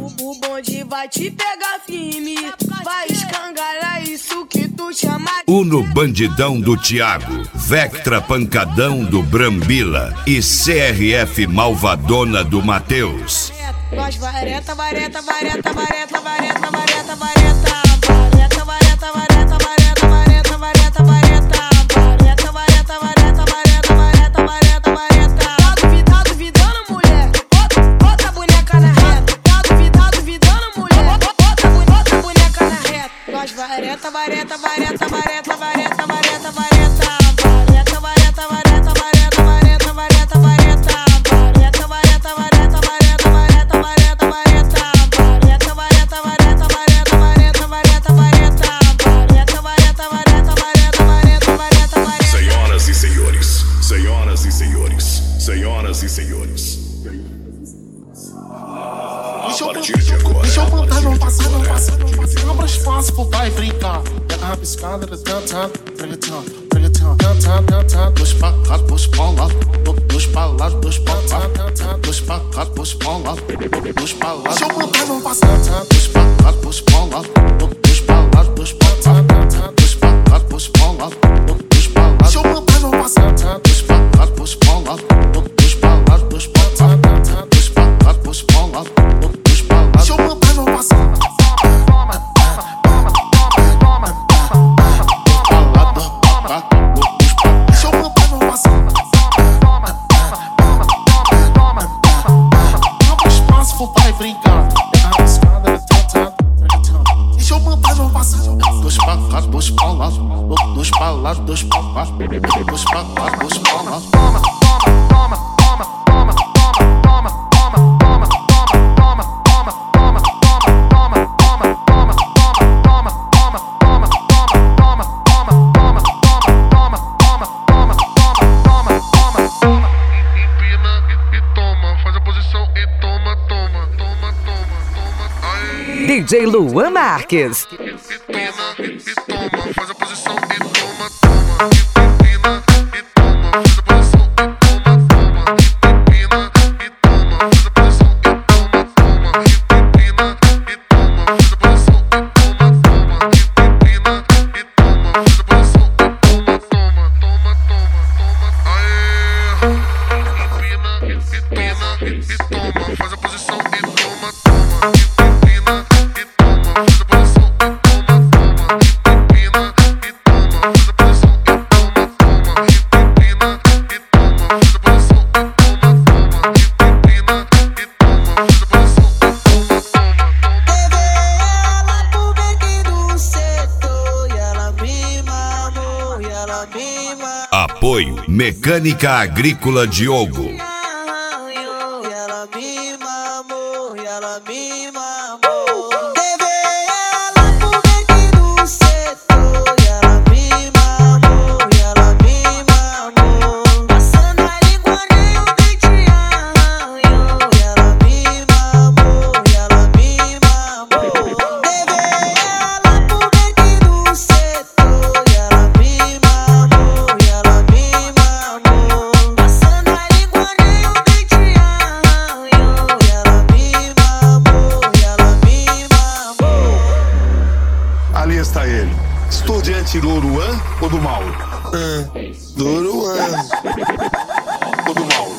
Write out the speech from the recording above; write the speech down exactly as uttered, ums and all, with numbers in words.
O bonde vai te pegar firme, vai escangalhar isso que tu chama de... Uno Bandidão do Thiago, Vectra Pancadão do Brambila e C R F Malvadona do Matheus. Nós vareta, vareta, vareta, vareta, vareta, vareta, vareta, vareta, vareta, vareta, vareta, vareta, vareta, vareta, vareta, vareta, vareta, vareta, vareta, vareta. Tá duvidado, duvidando, mulher? Bota a boneca na reta. Tá duvidado, duvidando, mulher? Bota a boneca na reta. Nós vareta, vareta, vareta, vareta, vareta, vareta, vareta, vareta, vareta, vareta, vareta, vareta, vareta, vareta, vareta, vareta, vareta, vareta, Senhoras e senhores, senhoras e senhores, senhoras e senhores. Deixa eu, deixa eu botar, não passar, não passar, não passar. Abra espaço pro pai brincar. Pega a rabiscada, tantã, pregatão, pregatão, tantã, tantã. Dois pra cá, dois pra lá, dois pra lá, dois pra cá, dois pra cá, dois pra lá, dois pra lá. Deixa eu botar, não passar, dois pra cá, dois pra lá, dois pra lá, dois pra cá, dois pra cá, dois pra lá, dois pra lá. Deixa eu botar, não passar, dois pra cá, dois pra lá, dois pra lá, dois pra cá, dois pra cá, dois pra lá. Deixa eu botar, não passar. Deixa eu botar, não passar. Abre espaço pro pai brincar. A escada, deixa eu botar, não passar. Dois pra cá, dois pra lá, dois pra lá, dois pra lá, dois pra cá, dois pra lá. Toma, toma, toma, toma, toma, toma, toma, toma, toma. D J Luan Marques. Empina e toma, faz a posição e toma, toma. Empina e toma, faz a posição e toma, toma. Empina e toma, faz a posição e toma, toma. Empina e toma, faz a posição e toma, toma. Empina e toma, faz a posição e toma, toma, toma, toma, toma. Aê! Empina e toma, e toma, faz a posição e toma, toma. Apoio Mecânica Agrícola Diogo. Está ele. Estou diante do Uruan ou do Mauro? É, do Uruan. Ou do Mauro?